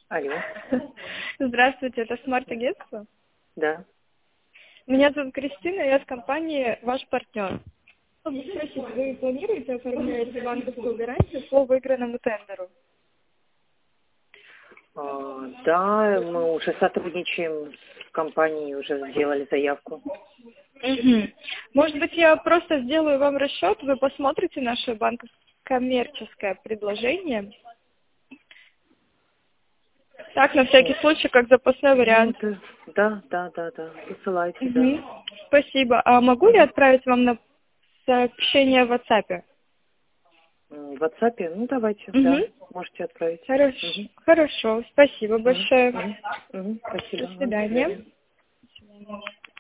Алло. Здравствуйте, это смарт-агентство? Да. Меня зовут Кристина, я с компании «Ваш партнер». Чтобы спросить, вы планируете оформлять банковскую гарантию по выигранному тендеру? Да, мы уже сотрудничаем с компанией, уже сделали заявку. Мгм. Может быть, я просто сделаю вам расчет, вы посмотрите наше банковско-коммерческое предложение. Так, на всякий случай, как запасной вариант. Да. Посылайте, да. Мгм. Спасибо. А могу я отправить вам на сообщение в WhatsApp? В WhatsApp? Ну, давайте, Мгм. да. Можете отправить. Хорошо. Мгм. Хорошо. Спасибо Мгм. большое. Мгм. Мгм. До Спасибо. До свидания. свидания. До свидания.